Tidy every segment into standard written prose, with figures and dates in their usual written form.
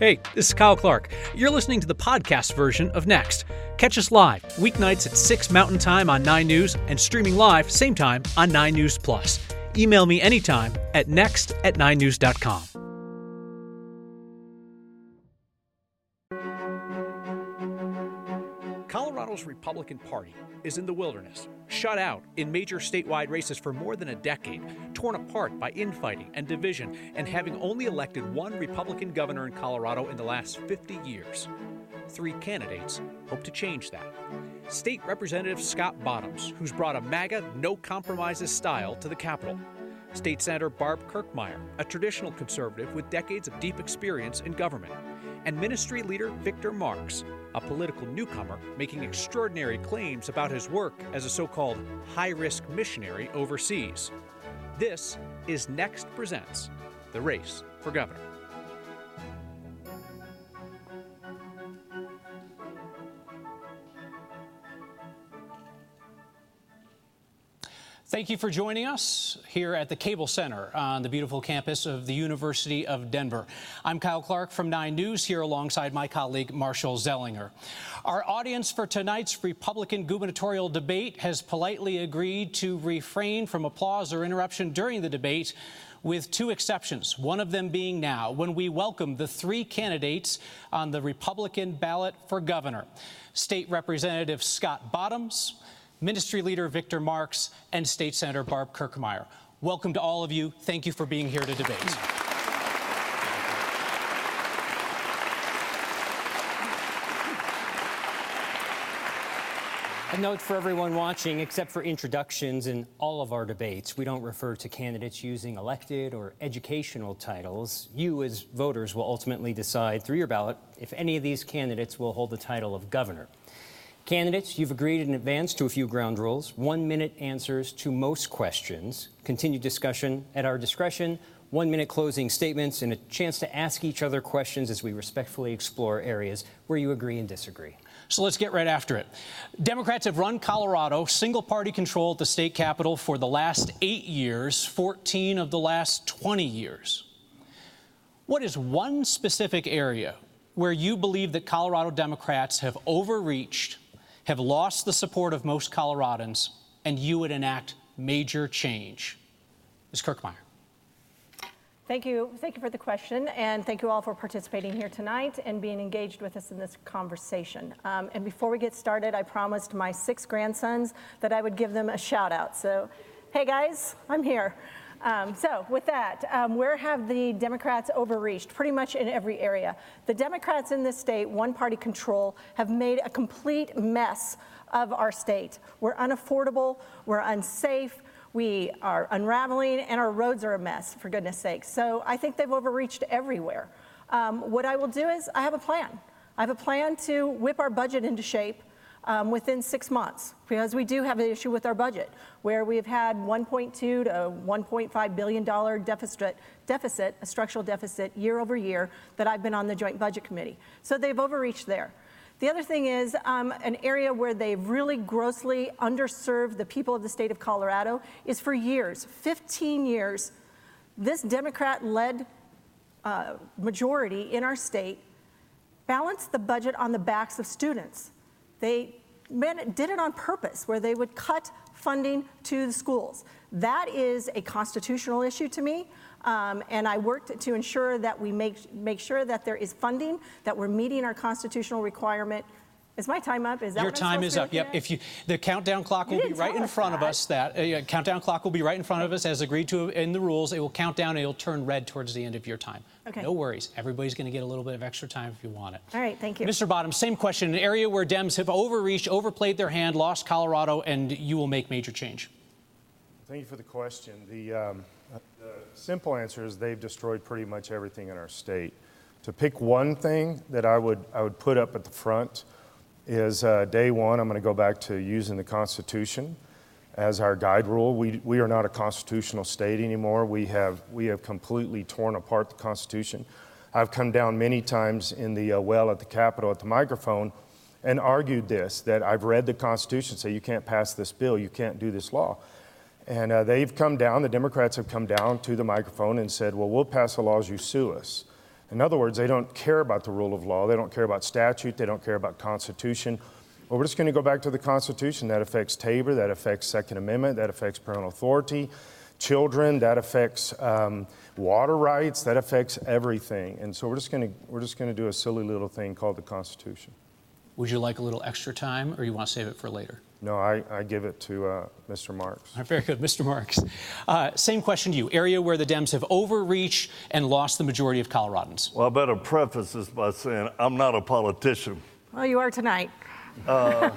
Hey, this is Kyle Clark. You're listening to the podcast version of Next. Catch us live, weeknights at 6 Mountain Time on 9 News and streaming live same time on 9 News Plus. Email me anytime at next@9news.com. Colorado's Republican Party is in the wilderness, shut out in major statewide races for more than a decade, torn apart by infighting and division, and having only elected one Republican governor in Colorado in the last 50 years. 3 candidates hope to change that. State Representative Scott Bottoms, who's brought a MAGA, no-compromises style to the Capitol. State Senator Barb Kirkmeyer, a traditional conservative with decades of deep experience in government. And Ministry Leader Victor Marx, a political newcomer making extraordinary claims about his work as a so-called high-risk missionary overseas. This is Next Presents The Race for Governor. Thank you for joining us here at the Cable Center on the beautiful campus of the University of Denver. I'm Kyle Clark from 9 News, here alongside my colleague Marshall Zellinger. Our audience for tonight's Republican gubernatorial debate has politely agreed to refrain from applause or interruption during the debate, with 2 exceptions, one of them being now, when we welcome the 3 candidates on the Republican ballot for governor: State Representative Scott Bottoms, Ministry Leader Victor Marx, and State Senator Barb Kirkmeyer. Welcome to all of you. Thank you for being here to debate. A note for everyone watching: except for introductions in all of our debates, we don't refer to candidates using elected or educational titles. You, as voters, will ultimately decide through your ballot if any of these candidates will hold the title of governor. Candidates, you've agreed in advance to a few ground rules: 1-minute answers to most questions, continued discussion at our discretion, 1-minute closing statements, and a chance to ask each other questions as we respectfully explore areas where you agree and disagree. So let's get right after it. Democrats have run Colorado single-party control at the state capitol for the last 8 years, 14 of the last 20 years. What is one specific area where you believe that Colorado Democrats have overreached, have lost the support of most Coloradans, and you would enact major change? Ms. Kirkmeyer. Thank you for the question, and thank you all for participating here tonight and being engaged with us in this conversation. And before we get started, I promised my 6 grandsons that I would give them a shout out. So, hey guys, I'm here. So with that, where have the Democrats overreached? Pretty much in every area. The Democrats in this state, one-party control, have made a complete mess of our state. We're unaffordable, we're unsafe, we are unraveling, and our roads are a mess, for goodness sakes. So I think they've overreached everywhere. What I will do is I have a plan. I have a plan to whip our budget into shape within 6 months, because we do have an issue with our budget where we've had $1.2 to $1.5 billion deficit, a structural deficit year over year that I've been on the Joint Budget Committee. So they've overreached there. The other thing is an area where they've really grossly underserved the people of the state of Colorado is for years, 15 years, this Democrat-led majority in our state balanced the budget on the backs of students. They did it on purpose, where they would cut funding to the schools. That is a constitutional issue to me, and I worked to ensure that we make sure that there is funding, that we're meeting our constitutional requirement. Is my time up? Is that your time is up? Yep. The countdown clock will be right in front of us. Countdown clock will be right in front of us, as agreed to in the rules. It will count down. And it'll turn red towards the end of your time. Okay. No worries. Everybody's going to get a little bit of extra time if you want it. All right. Thank you, Mr. Bottoms. Same question. An area where Dems have overreached, overplayed their hand, lost Colorado, and you will make major change. Thank you for the question. The simple answer is they've destroyed pretty much everything in our state. To pick one thing that I would put up at the front is day one, I'm going to go back to using the Constitution as our guide rule. We are not a constitutional state anymore. We have completely torn apart the Constitution. I've come down many times in the well at the Capitol at the microphone and argued this, that I've read the Constitution, say you can't pass this bill, you can't do this law. And they've come down, the Democrats have come down to the microphone and said, well, we'll pass the laws, you sue us. In other words, they don't care about the rule of law. They don't care about statute. They don't care about Constitution. Well, we're just going to go back to the Constitution. That affects Tabor. That affects Second Amendment. That affects parental authority, children. That affects water rights. That affects everything. And so we're just going to do a silly little thing called the Constitution. Would you like a little extra time, or you want to save it for later? No, I give it to Mr. Marks. All right, very good. Mr. Marks, same question to you. Area where the Dems have overreached and lost the majority of Coloradans. Well, I better preface this by saying I'm not a politician. Well, you are tonight. Do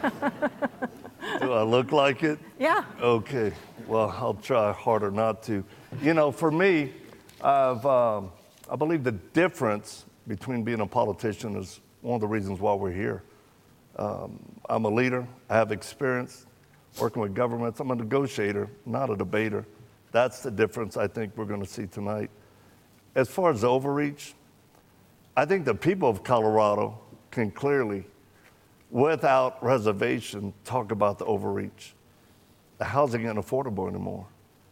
I look like it? Yeah. Okay. Well, I'll try harder not to. You know, for me, I believe the difference between being a politician is one of the reasons why we're here. I'm a leader. I have experience working with governments. I'm a negotiator, not a debater. That's the difference I think we're going to see tonight. As far as overreach, I think the people of Colorado can clearly, without reservation, talk about the overreach. The housing isn't affordable anymore.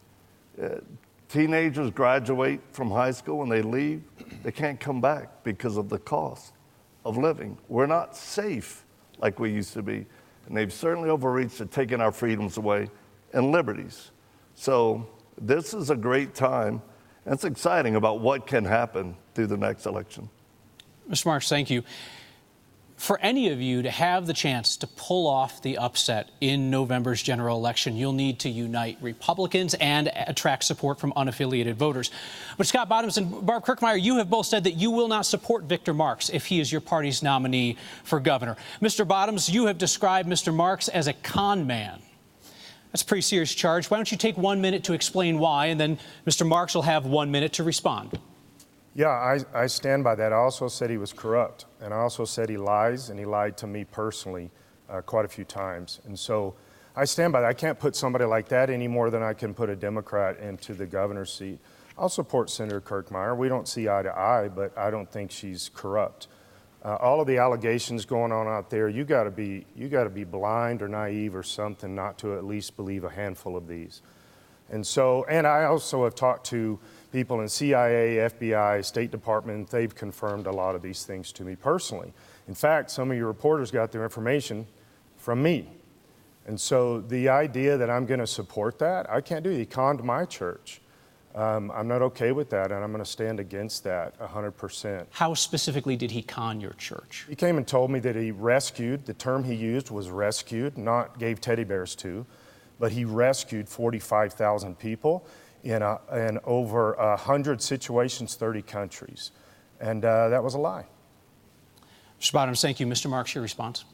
Teenagers graduate from high school and they leave. They can't come back because of the cost of living. We're not safe like we used to be. And they've certainly overreached and taken our freedoms away and liberties. So this is a great time, and it's exciting about what can happen through the next election. Mr. Marks, thank you. For any of you to have the chance to pull off the upset in November's general election, you'll need to unite Republicans and attract support from unaffiliated voters. But Scott Bottoms and Barb Kirkmeyer, you have both said that you will not support Victor Marks if he is your party's nominee for governor. Mr. Bottoms, you have described Mr. Marks as a con man. That's a pretty serious charge. Why don't you take 1 minute to explain why, and then Mr. Marks will have 1 minute to respond. Yeah, I stand by that. I also said he was corrupt, and I also said he lies, and he lied to me personally quite a few times. And so I stand by that. I can't put somebody like that any more than I can put a Democrat into the governor's seat. I'll support Senator Kirkmeyer. We don't see eye to eye, but I don't think she's corrupt. All of the allegations going on out there, you got to be blind or naive or something not to at least believe a handful of these. And I also have talked to people in CIA, FBI, State Department. They've confirmed a lot of these things to me personally. In fact, some of your reporters got their information from me. And so the idea that I'm going to support that, I can't do it. He conned my church. I'm not okay with that, and I'm going to stand against that 100%. How specifically did he con your church? He came and told me that he rescued, the term he used was rescued, not gave teddy bears to, but he rescued 45,000 people in over 100 situations, 30 countries. And that was a lie. Mr. Bottoms, thank you. Mr. Marks, your response.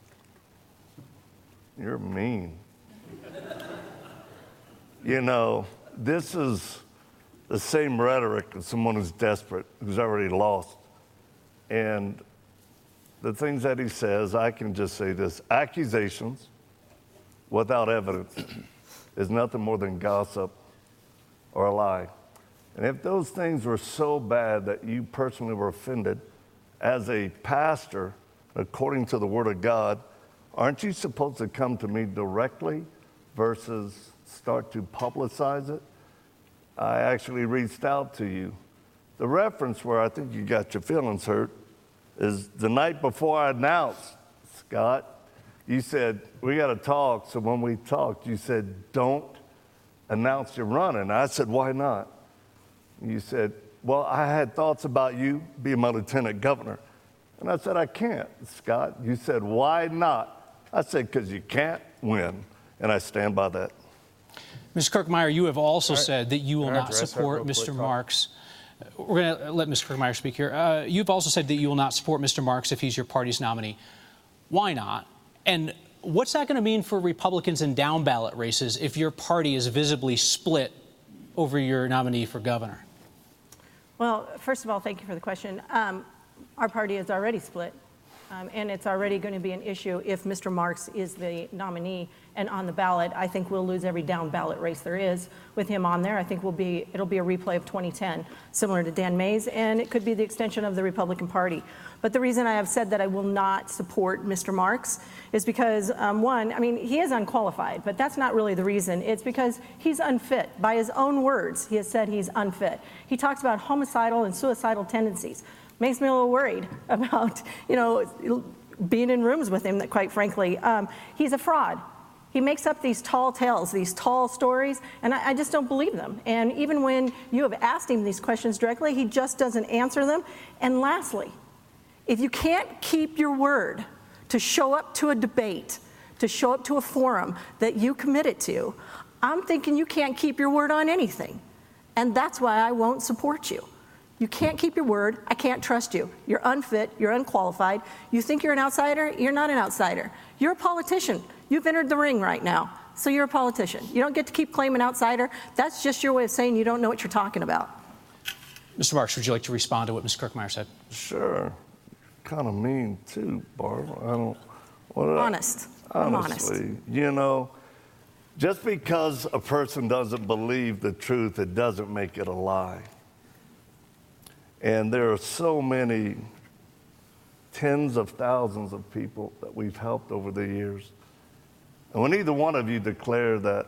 You're mean. You know, this is the same rhetoric as someone who's desperate, who's already lost. And the things that he says, I can just say this: accusations without evidence is nothing more than gossip or a lie. And if those things were so bad that you personally were offended, as a pastor, according to the Word of God, aren't you supposed to come to me directly versus start to publicize it? I actually reached out to you. The reference where I think you got your feelings hurt is the night before I announced, Scott, you said, we got to talk. So when we talked, you said, don't announce you're running. I said, why not? You said, well, I had thoughts about you being my lieutenant governor. And I said, I can't, Scott. You said, why not? I said, because you can't win. And I stand by that. Ms. Kirkmeyer, you have also said that you will not support Mr. Marks. We're going to let Ms. Kirkmeyer speak here. You've also said that you will not support Mr. Marks if he's your party's nominee. Why not? And what's that going to mean for Republicans in down ballot races if your party is visibly split over your nominee for governor? Well, first of all, thank you for the question. Our party is already split. And it's already going to be an issue if Mr. Marks is the nominee and on the ballot. I think we'll lose every down ballot race there is with him on there. I think it'll be a replay of 2010, similar to Dan Mays, and it could be the extension of the Republican Party. But the reason I have said that I will not support Mr. Marks is because, one, I mean, he is unqualified, but that's not really the reason. It's because he's unfit. By his own words, he has said he's unfit. He talks about homicidal and suicidal tendencies. Makes me a little worried about, being in rooms with him, that quite frankly, he's a fraud. He makes up these tall tales, these tall stories, and I just don't believe them. And even when you have asked him these questions directly, he just doesn't answer them. And lastly, if you can't keep your word to show up to a debate, to show up to a forum that you committed to, I'm thinking you can't keep your word on anything. And that's why I won't support you. You can't keep your word. I can't trust you. You're unfit. You're unqualified. You think you're an outsider? You're not an outsider. You're a politician. You've entered the ring right now. So you're a politician. You don't get to keep claiming outsider. That's just your way of saying you don't know what you're talking about. Mr. Marks, would you like to respond to what Ms. Kirkmeyer said? Sure. Kind of mean too, Barbara. Honest. I'm honestly, honest. just because a person doesn't believe the truth, it doesn't make it a lie. And there are so many tens of thousands of people that we've helped over the years. And when either one of you declare that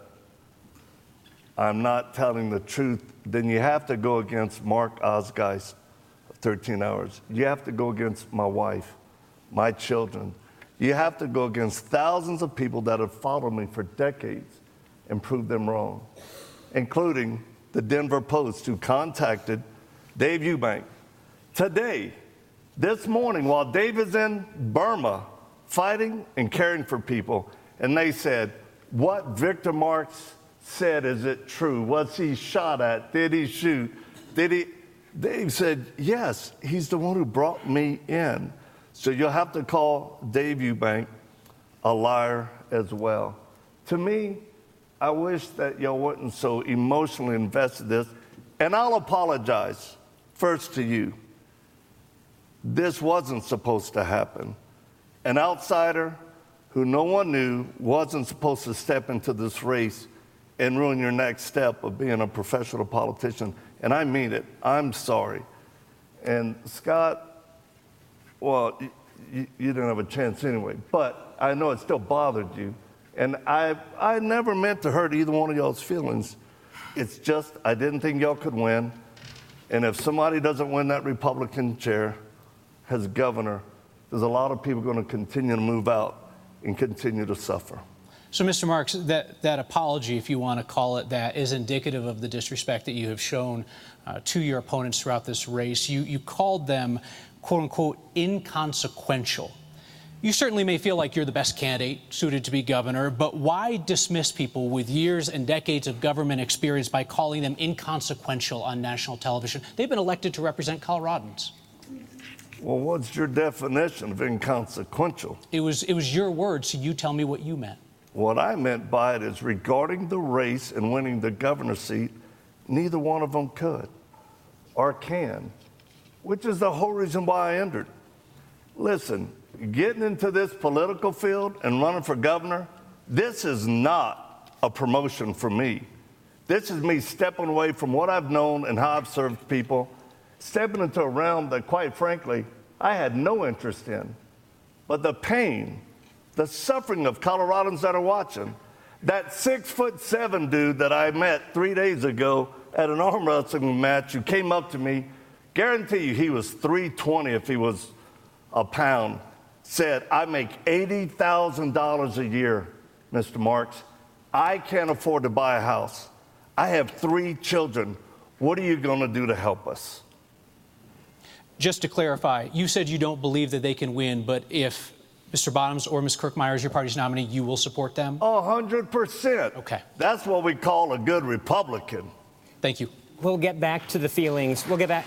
I'm not telling the truth, then you have to go against Mark Osgeist of 13 Hours. You have to go against my wife, my children. You have to go against thousands of people that have followed me for decades and proved them wrong, including the Denver Post, who contacted Dave Eubank today, this morning, while Dave is in Burma fighting and caring for people. And they said, what Victor Marks said, is it true? Was he shot at? Did he shoot? Dave said, yes, he's the one who brought me in. So you'll have to call Dave Eubank a liar as well. To me, I wish that y'all weren't so emotionally invested in this. And I'll apologize first to you. This wasn't supposed to happen. An outsider who no one knew wasn't supposed to step into this race and ruin your next step of being a professional politician. And I mean it. I'm sorry. And Scott, well, you didn't have a chance anyway, but I know it still bothered you. And I never meant to hurt either one of y'all's feelings. It's just I didn't think y'all could win. And if somebody doesn't win that Republican chair as governor, there's a lot of people going to continue to move out and continue to suffer. So, Mr. Marks, that apology, if you want to call it that, is indicative of the disrespect that you have shown to your opponents throughout this race. You called them, quote unquote, inconsequential. You certainly may feel like you're the best candidate suited to be governor, but why dismiss people with years and decades of government experience by calling them inconsequential on national television? They've been elected to represent Coloradans. Well, what's your definition of inconsequential? It was your words, so you tell me what you meant. What I meant by it is regarding the race and winning the governor's seat, neither one of them could or can, which is the whole reason why I entered. Listen, getting into this political field and running for governor, this is not a promotion for me. This is me stepping away from what I've known and how I've served people, stepping into a realm that, quite frankly, I had no interest in. But the pain, the suffering of Coloradans that are watching, that 6'7" dude that I met 3 days ago at an arm wrestling match who came up to me, guarantee you he was 320 if he was a pound, said, I make $80,000 a year, Mr. Marks. I can't afford to buy a house. I have 3 children. What are you going to do to help us? Just to clarify, you said you don't believe that they can win, but if Mr. Bottoms or Ms. Kirkmeyer is your party's nominee, you will support them? 100%. Okay. That's what we call a good Republican. Thank you. We'll get back to the feelings. We'll get back.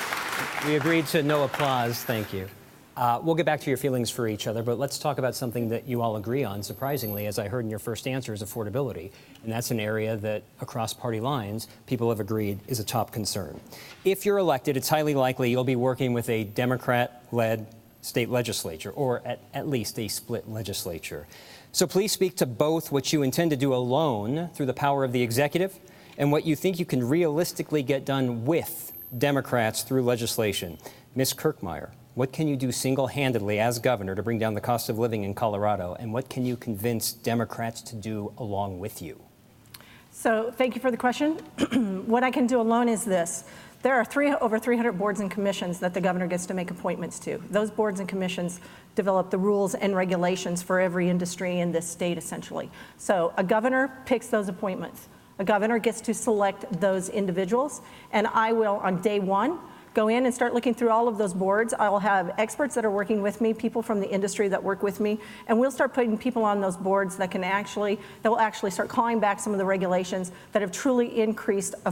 We agreed to no applause. Thank you. We'll get back to your feelings for each other, but let's talk about something that you all agree on, surprisingly, as I heard in your first answer, is affordability. And that's an area that, across party lines, people have agreed is a top concern. If you're elected, it's highly likely you'll be working with a Democrat-led state legislature, or at least a split legislature. So please speak to both what you intend to do alone through the power of the executive and what you think you can realistically get done with Democrats through legislation. Ms. Kirkmeyer, what can you do single-handedly as governor to bring down the cost of living in Colorado, and what can you convince Democrats to do along with you? So thank you for the question. What I can do alone is this. There are over 300 boards and commissions that the governor gets to make appointments to. Those boards and commissions develop the rules and regulations for every industry in this state, essentially. So a governor picks those appointments. A governor gets to select those individuals, and I will, on day one, go in and start looking through all of those boards. I'll have experts that are working with me, people from the industry that work with me, and we'll start putting people on those boards that will actually start calling back some of the regulations that have truly increased the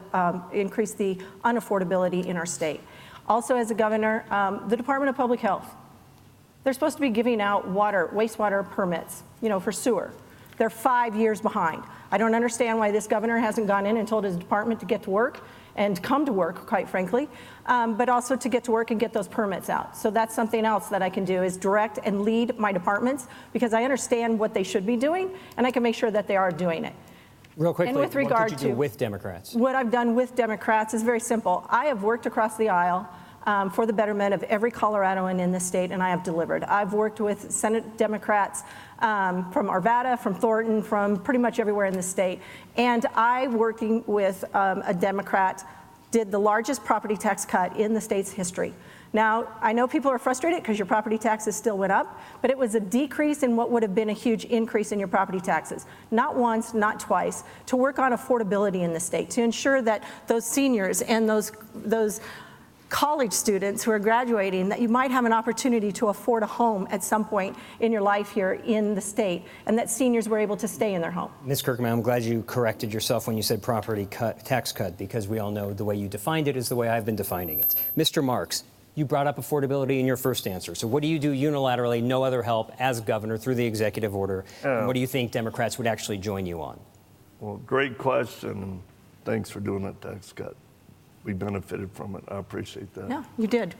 unaffordability in our state. Also, as a governor, the Department of Public Health, they're supposed to be giving out wastewater permits, for sewer. They're 5 years behind. I don't understand why this governor hasn't gone in and told his department to get to work and come to work, quite frankly, but also to get to work and get those permits out. So that's something else that I can do, is direct and lead my departments, because I understand what they should be doing, and I can make sure that they are doing it. Real quickly, and with regard what did you do with Democrats? What I've done with Democrats is very simple. I have worked across the aisle for the betterment of every Coloradoan in this state, and I have delivered. I've worked with Senate Democrats from Arvada, from Thornton, from pretty much everywhere in the state. And I, working with a Democrat, did the largest property tax cut in the state's history. Now, I know people are frustrated because your property taxes still went up, but it was a decrease in what would have been a huge increase in your property taxes. Not once, not twice, to work on affordability in the state, to ensure that those seniors and those college students who are graduating, that you might have an opportunity to afford a home at some point in your life here in the state, and that seniors were able to stay in their home. Ms. Kirkmeyer, I'm glad you corrected yourself when you said tax cut, because we all know the way you defined it is the way I've been defining it. Mr. Marks, you brought up affordability in your first answer. So what do you do unilaterally, no other help, as governor through the executive order? And what do you think Democrats would actually join you on? Well, great question, and thanks for doing that tax cut. We benefited from it. I appreciate that. Yeah, you did.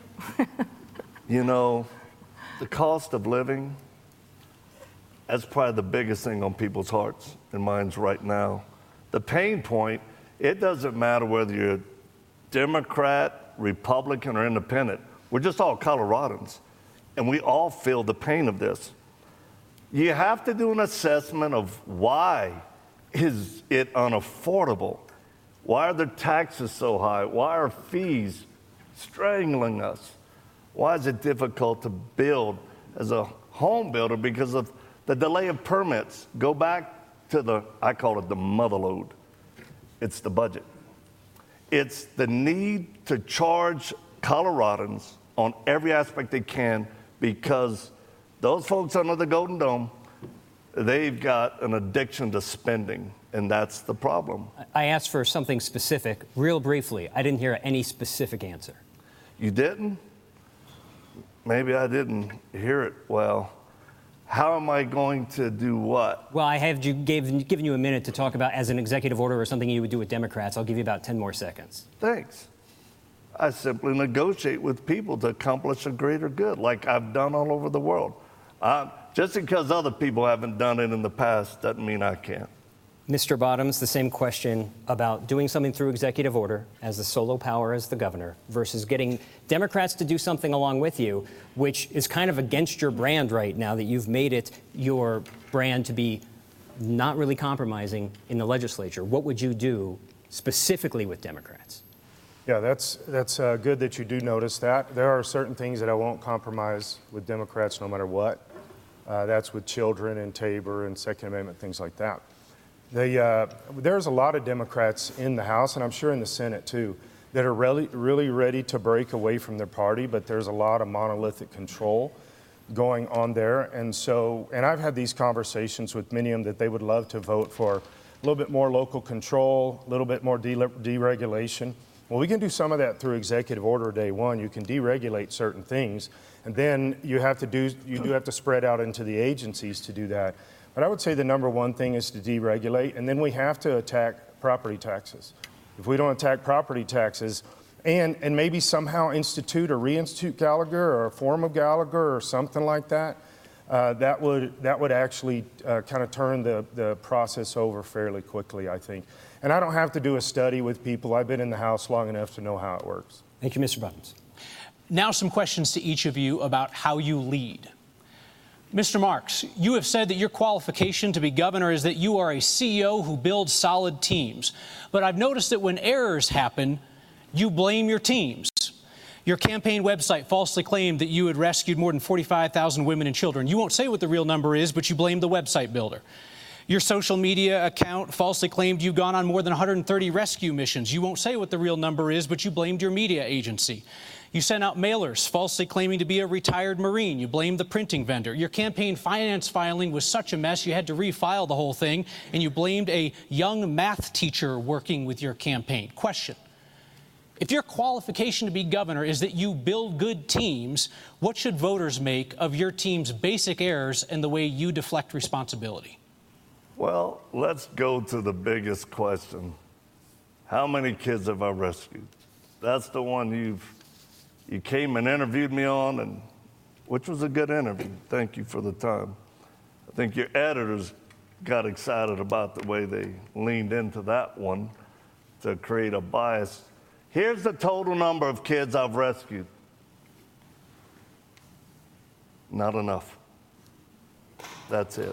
The cost of living, that's probably the biggest thing on people's hearts and minds right now. The pain point, it doesn't matter whether you're Democrat, Republican, or Independent. We're just all Coloradans, and we all feel the pain of this. You have to do an assessment of why is it unaffordable. Why are the taxes so high? Why are fees strangling us? Why is it difficult to build as a home builder because of the delay of permits? Go back to I call it the mother lode. It's the budget. It's the need to charge Coloradans on every aspect they can, because those folks under the Golden Dome, they've got an addiction to spending. And that's the problem. I asked for something specific, real briefly. I didn't hear any specific answer. You didn't? Maybe I didn't hear it well. How am I going to do what? Well, I have given you a minute to talk about as an executive order or something you would do with Democrats. I'll give you about 10 more seconds. Thanks. I simply negotiate with people to accomplish a greater good, like I've done all over the world. Just because other people haven't done it in the past doesn't mean I can't. Mr. Bottoms, the same question about doing something through executive order as the solo power as the governor versus getting Democrats to do something along with you, which is kind of against your brand right now, that you've made it your brand to be not really compromising in the legislature. What would you do specifically with Democrats? Yeah, that's good that you do notice that. There are certain things that I won't compromise with Democrats no matter what. That's with children and Tabor and Second Amendment, things like that. There's a lot of Democrats in the House, and I'm sure in the Senate too, that are really ready to break away from their party, but there's a lot of monolithic control going on there. And I've had these conversations with many of them that they would love to vote for a little bit more local control, a little bit more deregulation. Well, we can do some of that through executive order day one. You can deregulate certain things, and then you do have to spread out into the agencies to do that. But I would say the number one thing is to deregulate, and then we have to attack property taxes. If we don't attack property taxes, and maybe somehow institute or reinstitute Gallagher or a form of Gallagher or something like that, that would actually kind of turn the process over fairly quickly, I think. And I don't have to do a study with people. I've been in the House long enough to know how it works. Thank you, Mr. Bottoms. Now some questions to each of you about how you lead. Mr. Marks, you have said that your qualification to be governor is that you are a CEO who builds solid teams. But I've noticed that when errors happen, you blame your teams. Your campaign website falsely claimed that you had rescued more than 45,000 women and children. You won't say what the real number is, but you blame the website builder. Your social media account falsely claimed you've gone on more than 130 rescue missions. You won't say what the real number is, but you blamed your media agency. You sent out mailers falsely claiming to be a retired Marine. You blamed the printing vendor. Your campaign finance filing was such a mess you had to refile the whole thing, and you blamed a young math teacher working with your campaign. Question: if your qualification to be governor is that you build good teams, what should voters make of your team's basic errors and the way you deflect responsibility? Well, let's go to the biggest question. How many kids have I rescued? That's the one you came and interviewed me on, and which was a good interview. Thank you for the time. I think your editors got excited about the way they leaned into that one to create a bias. Here's the total number of kids I've rescued. Not enough. That's it.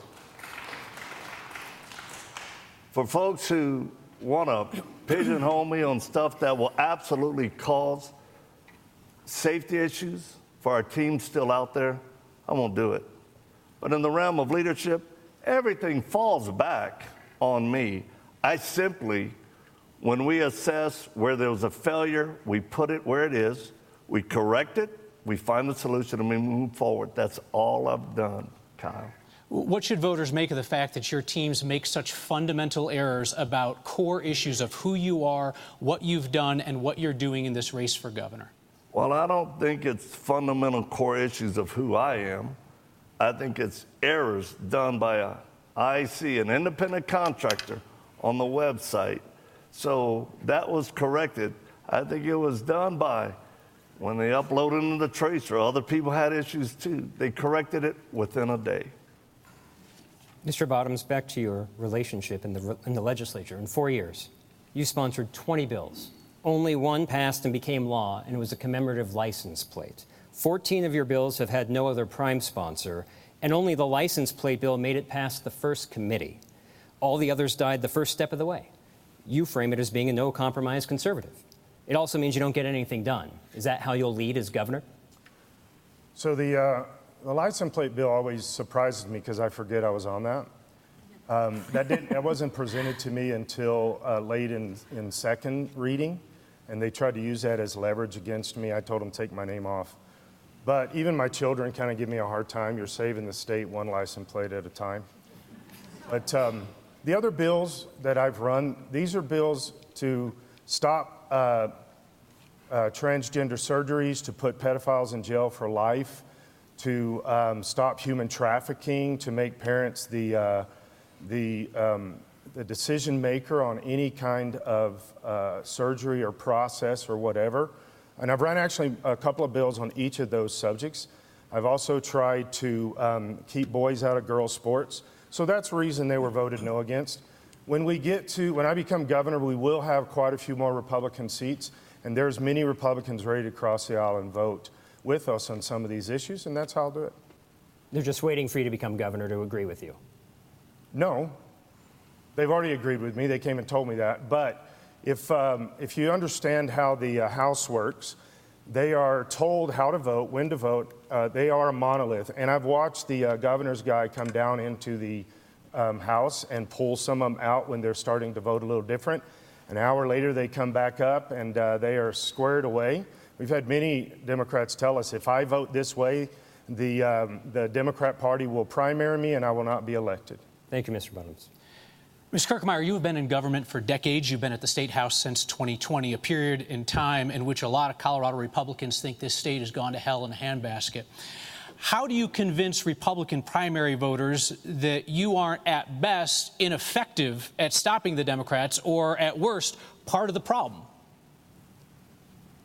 For folks who want to pigeonhole me on stuff that will absolutely cause safety issues for our team still out there, I won't do it. But in the realm of leadership, everything falls back on me. I simply, when we assess where there was a failure, we put it where it is, we correct it, we find the solution, and we move forward. That's all I've done, Kyle. What should voters make of the fact that your teams make such fundamental errors about core issues of who you are, what you've done, and what you're doing in this race for governor? Well, I don't think it's fundamental core issues of who I am. I think it's errors done by an independent contractor on the website. So that was corrected. I think it was done by when they uploaded into the tracer. Other people had issues too. They corrected it within a day. Mr. Bottoms, back to your relationship in the legislature. In 4 years, you sponsored 20 bills. Only one passed and became law, and it was a commemorative license plate. 14 of your bills have had no other prime sponsor, and only the license plate bill made it past the first committee. All the others died the first step of the way. You frame it as being a no-compromise conservative. It also means you don't get anything done. Is that how you'll lead as governor? So the license plate bill always surprises me because I forget I was on that. That wasn't presented to me until late in second reading, and they tried to use that as leverage against me. I told them to take my name off. But even my children kind of give me a hard time. You're saving the state one license plate at a time. But the other bills that I've run, these are bills to stop transgender surgeries, to put pedophiles in jail for life, to stop human trafficking, to make parents the decision maker on any kind of surgery or process or whatever. And I've run actually a couple of bills on each of those subjects. I've also tried to keep boys out of girls' sports. So that's the reason they were voted no against. When I become governor, we will have quite a few more Republican seats, and there's many Republicans ready to cross the aisle and vote with us on some of these issues, and that's how I'll do it. They're just waiting for you to become governor to agree with you. No, they've already agreed with me. They came and told me that. But if you understand how the House works, they are told how to vote, when to vote. They are a monolith. And I've watched the governor's guy come down into the House and pull some of them out when they're starting to vote a little different. An hour later, they come back up and they are squared away. We've had many Democrats tell us, if I vote this way, the Democrat Party will primary me and I will not be elected. Thank you, Mr. Bottoms. Ms. Kirkmeyer, you have been in government for decades. You've been at the State House since 2020, a period in time in which a lot of Colorado Republicans think this state has gone to hell in a handbasket. How do you convince Republican primary voters that you aren't, at best, ineffective at stopping the Democrats or, at worst, part of the problem?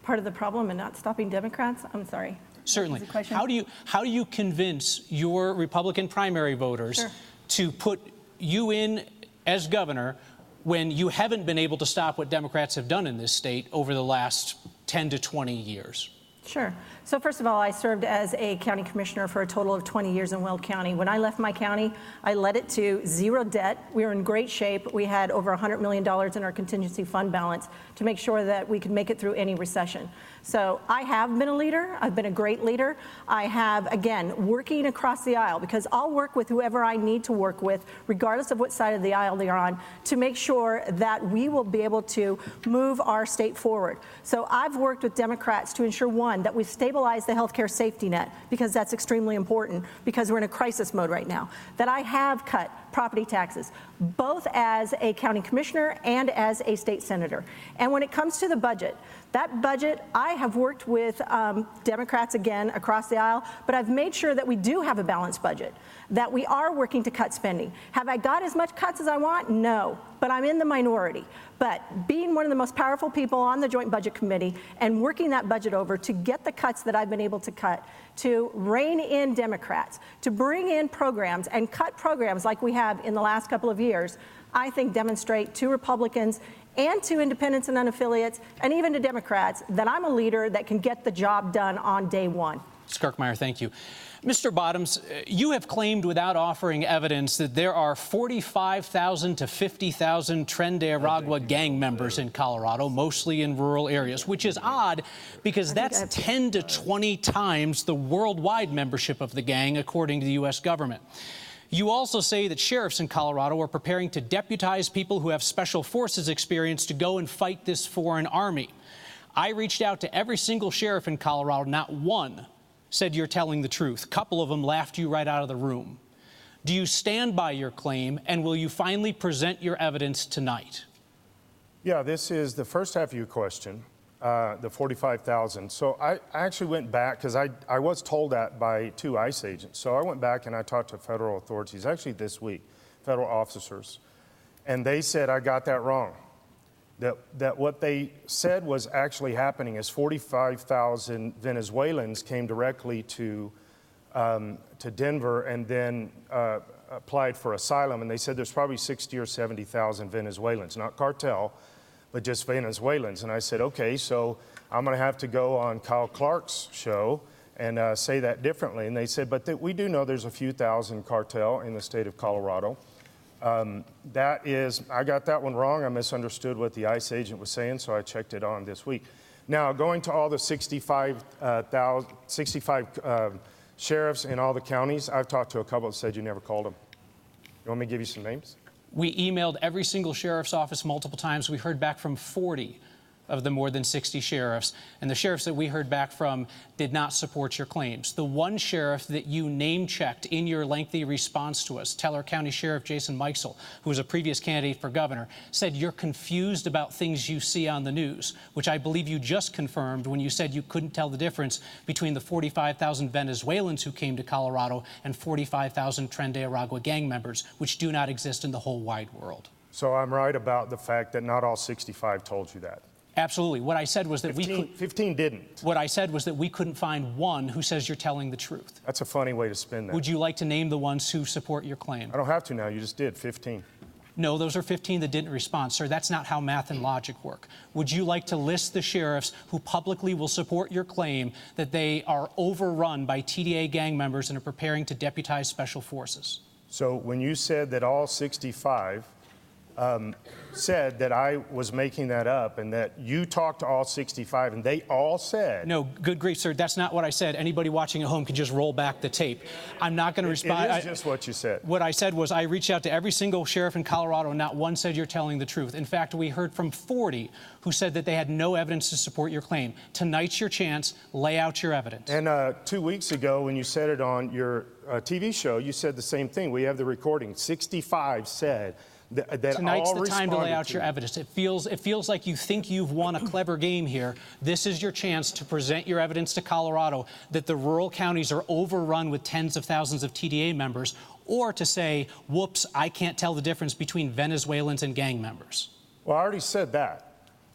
part of the problem and not stopping Democrats? I'm sorry. Certainly. What was the question? How do you convince your Republican primary voters Sure. to put you in as governor when you haven't been able to stop what Democrats have done in this state over the last 10 to 20 years? Sure. So first of all, I served as a county commissioner for a total of 20 years in Weld County. When I left my county, I led it to zero debt. We were in great shape. We had over $100 million in our contingency fund balance to make sure that we could make it through any recession. So I have been a leader. I've been a great leader. I have, again, working across the aisle, because I'll work with whoever I need to work with, regardless of what side of the aisle they're on, to make sure that we will be able to move our state forward. So I've worked with Democrats to ensure, one, that we stabilize the healthcare safety net, because that's extremely important, because we're in a crisis mode right now. That I have cut property taxes, both as a county commissioner and as a state senator. And when it comes to the budget, that budget, I have worked with Democrats, again, across the aisle, but I've made sure that we do have a balanced budget, that we are working to cut spending. Have I got as much cuts as I want? No, but I'm in the minority. But being one of the most powerful people on the Joint Budget Committee and working that budget over to get the cuts that I've been able to cut, to rein in Democrats, to bring in programs and cut programs like we have in the last couple of years, I think demonstrate to Republicans and to independents and unaffiliates, and even to Democrats, that I'm a leader that can get the job done on day one. Ms. Kirkmeyer, thank you. Mr. Bottoms, you have claimed without offering evidence that there are 45,000 to 50,000 Tren de Aragua gang members in Colorado, mostly in rural areas, which is odd because that's 10 to 20 times the worldwide membership of the gang, according to the U.S. government. You also say that sheriffs in Colorado are preparing to deputize people who have special forces experience to go and fight this foreign army. I reached out to every single sheriff in Colorado. Not one said you're telling the truth. A couple of them laughed you right out of the room. Do you stand by your claim, and will you finally present your evidence tonight? Yeah, this is the first half of your question, the 45,000. So I actually went back, because I was told that by 2 ICE agents. So I went back and I talked to federal authorities, actually this week, federal officers, and they said I got that wrong. That what they said was actually happening is 45,000 Venezuelans came directly to Denver and then applied for asylum, and they said there's probably 60 or 70,000 Venezuelans, not cartel, but just Venezuelans. And I said, okay, so I'm going to have to go on Kyle Clark's show and say that differently. And they said, but we do know there's a few thousand cartel in the state of Colorado. I got that one wrong. I misunderstood what the ICE agent was saying, so I checked it on this week. Now, going to all the 65 sheriffs in all the counties, I've talked to a couple that said you never called them. You want me to give you some names? We emailed every single sheriff's office multiple times. We heard back from 40 of the more than 60 sheriffs, and the sheriffs that we heard back from did not support your claims. The one sheriff that you name-checked in your lengthy response to us, Teller County Sheriff Jason Meixel, who was a previous candidate for governor, said you're confused about things you see on the news, which I believe you just confirmed when you said you couldn't tell the difference between the 45,000 Venezuelans who came to Colorado and 45,000 Tren de Aragua gang members, which do not exist in the whole wide world. So I'm right about the fact that not all 65 told you that. Absolutely. What I said was that 15 didn't. What I said was that we couldn't find one who says you're telling the truth. That's a funny way to spin that. Would you like to name the ones who support your claim? I don't have to now. You just did. 15. No, those are 15 that didn't respond. Sir, that's not how math and logic work. Would you like to list the sheriffs who publicly will support your claim that they are overrun by TDA gang members and are preparing to deputize special forces? So when you said that all 65 said that I was making that up and that you talked to all 65 and they all said... No, good grief, sir. That's not what I said. Anybody watching at home can just roll back the tape. I'm not going to respond. It is just what you said. What I said was I reached out to every single sheriff in Colorado and not one said you're telling the truth. In fact, we heard from 40 who said that they had no evidence to support your claim. Tonight's your chance. Lay out your evidence. And 2 weeks ago when you said it on your TV show, you said the same thing. We have the recording. 65 said... Tonight's the time to lay out your evidence. It feels like you think you've won a clever game here. This is your chance to present your evidence to Colorado that the rural counties are overrun with tens of thousands of TDA members, or to say, whoops, I can't tell the difference between Venezuelans and gang members. Well, I already said that.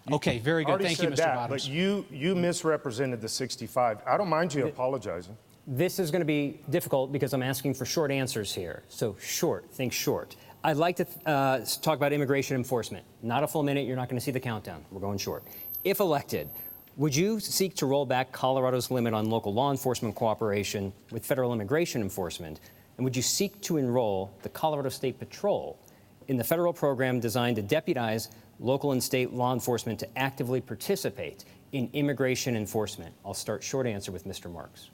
Okay, very I good. already Thank you, said Mr. that, Bottoms. but you misrepresented the 65. I don't mind you apologizing. This is going to be difficult because I'm asking for short answers here. So short, think short. I'd like to talk about immigration enforcement. Not a full minute. You're not going to see the countdown. We're going short. If elected, would you seek to roll back Colorado's limit on local law enforcement cooperation with federal immigration enforcement? And would you seek to enroll the Colorado State Patrol in the federal program designed to deputize local and state law enforcement to actively participate in immigration enforcement? I'll start short answer with Mr. Marks.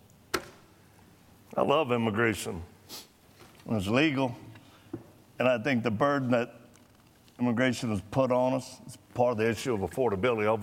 I love immigration. It's legal. And I think the burden that immigration has put on us is part of the issue of affordability. Over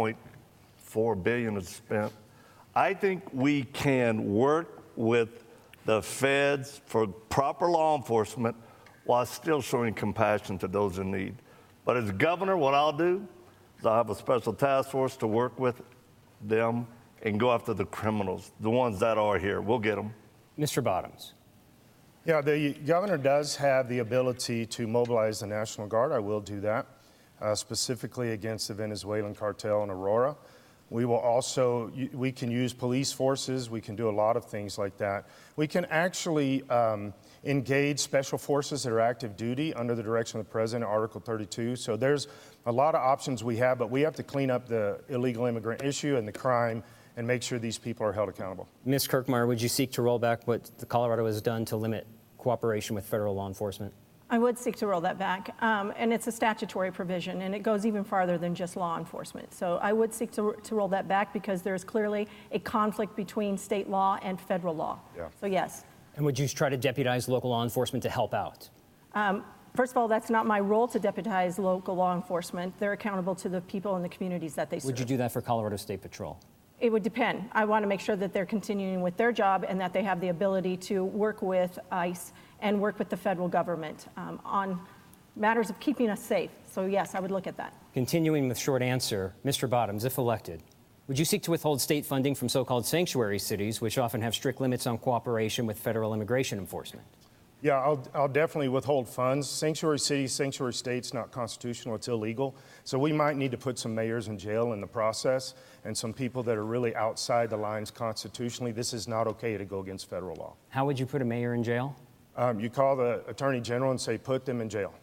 $1.4 billion is spent. I think we can work with the feds for proper law enforcement while still showing compassion to those in need. But as governor, what I'll do is I'll have a special task force to work with them and go after the criminals, the ones that are here. We'll get them. Mr. Bottoms. Yeah, the governor does have the ability to mobilize the National Guard. I will do that, specifically against the Venezuelan cartel in Aurora. We will also, we can use police forces. We can do a lot of things like that. We can actually engage special forces that are active duty under the direction of the president, Article 32. So there's a lot of options we have, but we have to clean up the illegal immigrant issue and the crime and make sure these people are held accountable. Ms. Kirkmeyer, would you seek to roll back what Colorado has done to limit cooperation with federal law enforcement? I would seek to roll that back, and it's a statutory provision, and it goes even farther than just law enforcement. So I would seek to roll that back because there's clearly a conflict between state law and federal law. Yeah. So yes. And would you try to deputize local law enforcement to help out? First of all, that's not my role to deputize local law enforcement. They're accountable to the people in the communities that they serve. Would you do that for Colorado State Patrol? It would depend. I want to make sure that they're continuing with their job and that they have the ability to work with ICE and work with the federal government on matters of keeping us safe. So yes, I would look at that. Continuing with short answer, Mr. Bottoms, if elected, would you seek to withhold state funding from so-called sanctuary cities, which often have strict limits on cooperation with federal immigration enforcement? Yeah, I'll definitely withhold funds. Sanctuary cities, sanctuary states, not constitutional, it's illegal. So we might need to put some mayors in jail in the process and some people that are really outside the lines constitutionally. This is not okay to go against federal law. How would you put a mayor in jail? You call the attorney general and say, put them in jail.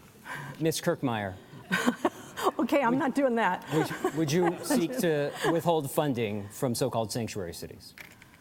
Ms. Kirkmeyer, Okay, I'm not doing that. would you seek to withhold funding from so-called sanctuary cities?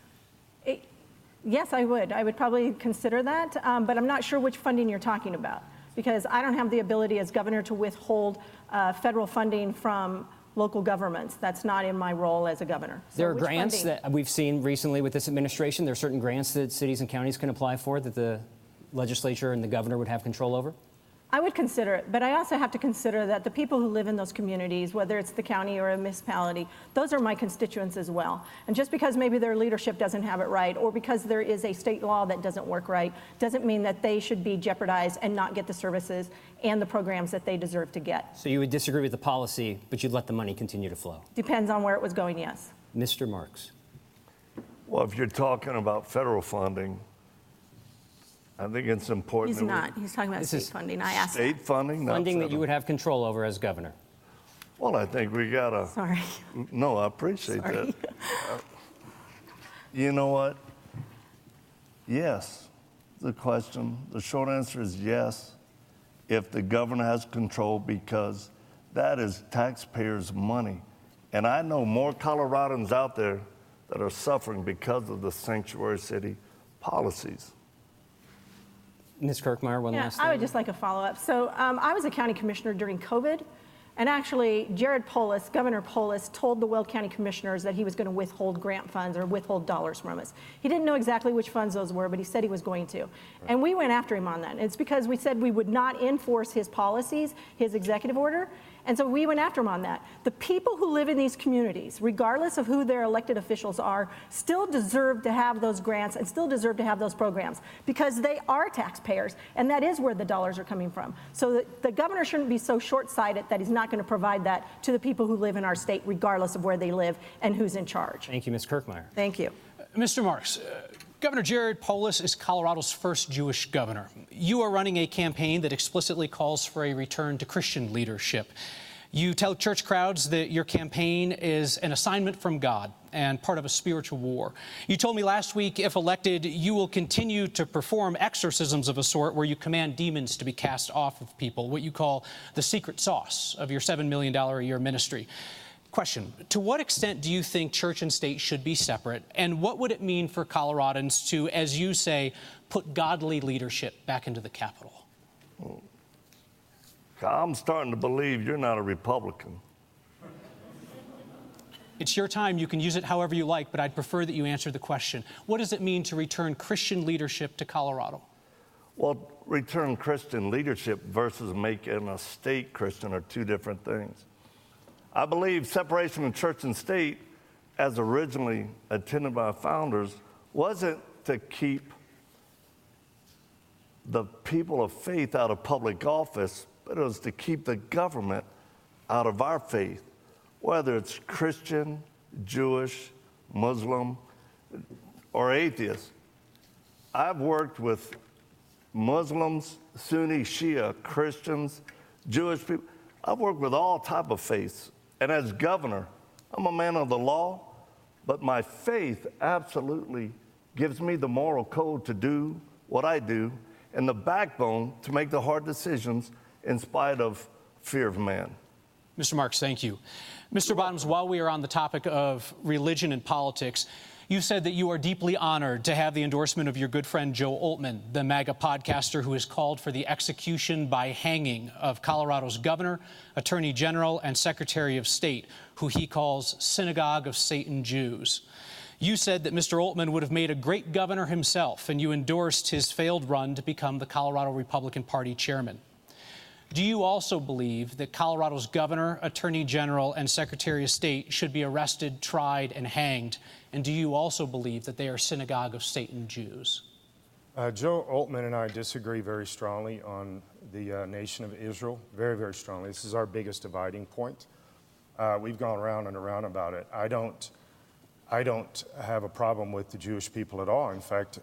Yes, I would. I would probably consider that, but I'm not sure which funding you're talking about because I don't have the ability as governor to withhold federal funding from local governments. That's not in my role as a governor. So There are which grants funding? that we've seen recently with this administration. There are certain grants that cities and counties can apply for that the legislature and the governor would have control over? I would consider it, but I also have to consider that the people who live in those communities, whether it's the county or a municipality, those are my constituents as well. And just because maybe their leadership doesn't have it right, or because there is a state law that doesn't work right, doesn't mean that they should be jeopardized and not get the services and the programs that they deserve to get. So you would disagree with the policy, but you'd let the money continue to flow? Depends on where it was going, yes. Mr. Marks. Well, if you're talking about federal funding, I think it's important. He's not. He's talking about state funding. I asked. State funding, not Funding that you federal. would have control over as governor. Well, I think we gotta. Sorry. No, I appreciate Sorry. that. You know what? Yes. The short answer is yes, if the governor has control, because that is taxpayers' money. And I know more Coloradans out there that are suffering because of the sanctuary city policies. Ms. Kirkmeyer, one last thing. I would just like a follow-up. So I was a county commissioner during COVID, and actually Jared Polis, Governor Polis, told the Weld County commissioners that he was going to withhold grant funds or withhold dollars from us. He didn't know exactly which funds those were, but he said he was going to. And we went after him on that. It's because we said we would not enforce his policies, his executive order. And so we went after him on that. The people who live in these communities, regardless of who their elected officials are, still deserve to have those grants and still deserve to have those programs because they are taxpayers, and that is where the dollars are coming from. So the governor shouldn't be so short-sighted that he's not going to provide that to the people who live in our state, regardless of where they live and who's in charge. Thank you, Ms. Kirkmeyer. Thank you. Mr. Marks, Governor Jared Polis is Colorado's first Jewish governor. You are running a campaign that explicitly calls for a return to Christian leadership. You tell church crowds that your campaign is an assignment from God and part of a spiritual war. You told me last week, if elected, you will continue to perform exorcisms of a sort where you command demons to be cast off of people, what you call the secret sauce of your $7 million a year ministry. Question, to what extent do you think church and state should be separate? And what would it mean for Coloradans to, as you say, put godly leadership back into the Capitol? I'm starting to believe you're not a Republican. It's your time. You can use it however you like, but I'd prefer that you answer the question. What does it mean to return Christian leadership to Colorado? Well, return Christian leadership versus making a state Christian are two different things. I believe separation of church and state, as originally intended by founders, wasn't to keep the people of faith out of public office, but it was to keep the government out of our faith, whether it's Christian, Jewish, Muslim, or atheist. I've worked with Muslims, Sunni, Shia, Christians, Jewish people. I've worked with all type of faiths. And as governor, I'm a man of the law, but my faith absolutely gives me the moral code to do what I do and the backbone to make the hard decisions in spite of fear of man. Mr. Marks, thank you. Mr. Bottoms, while we are on the topic of religion and politics, you said that you are deeply honored to have the endorsement of your good friend Joe Oltmann, the MAGA podcaster who has called for the execution by hanging of Colorado's governor, attorney general, and secretary of state, who he calls synagogue of Satan Jews. You said that Mr. Oltmann would have made a great governor himself, and you endorsed his failed run to become the Colorado Republican Party chairman. Do you also believe that Colorado's governor, attorney general, and secretary of state should be arrested, tried, and hanged? And do you also believe that they are synagogue of Satan Jews? Joe Oltmann and I disagree very strongly on the nation of Israel, very, very strongly. This is our biggest dividing point. We've gone around and around about it. I don't have a problem with the Jewish people at all. In fact,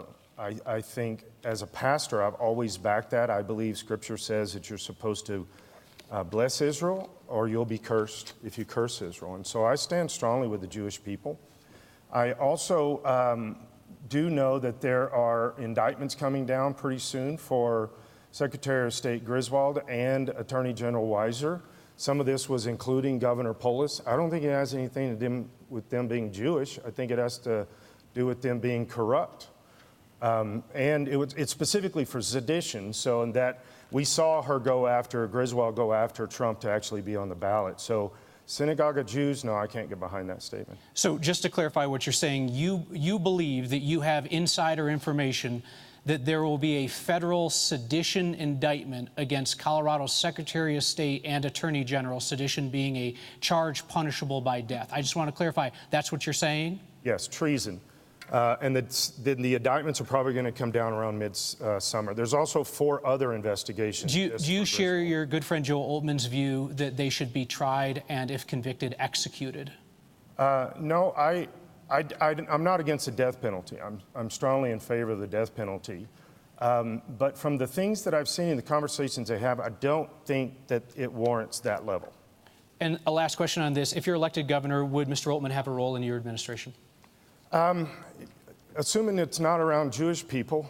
I think as a pastor, I've always backed that. I believe Scripture says that you're supposed to bless Israel or you'll be cursed if you curse Israel. And so I stand strongly with the Jewish people. I also do know that there are indictments coming down pretty soon for Secretary of State Griswold and Attorney General Weiser. Some of this was including Governor Polis. I don't think it has anything to do with them being Jewish. I think it has to do with them being corrupt. And it's specifically for sedition, so in that we saw her Griswold go after Trump to actually be on the ballot. So synagogue of Jews, no, I can't get behind that statement. So just to clarify what you're saying, you believe that you have insider information that there will be a federal sedition indictment against Colorado's Secretary of State and Attorney General, sedition being a charge punishable by death. I just want to clarify, that's what you're saying? Yes, treason. And the indictments are probably going to come down around mid-summer. There's also 4 other investigations. Do you share your good friend Joe Oltmann's view that they should be tried and, if convicted, executed? No, I'm not against the death penalty. I'm strongly in favor of the death penalty. But from the things that I've seen in the conversations they have, I don't think that it warrants that level. And a last question on this. If you're elected governor, would Mr. Oltmann have a role in your administration? Assuming it's not around Jewish people,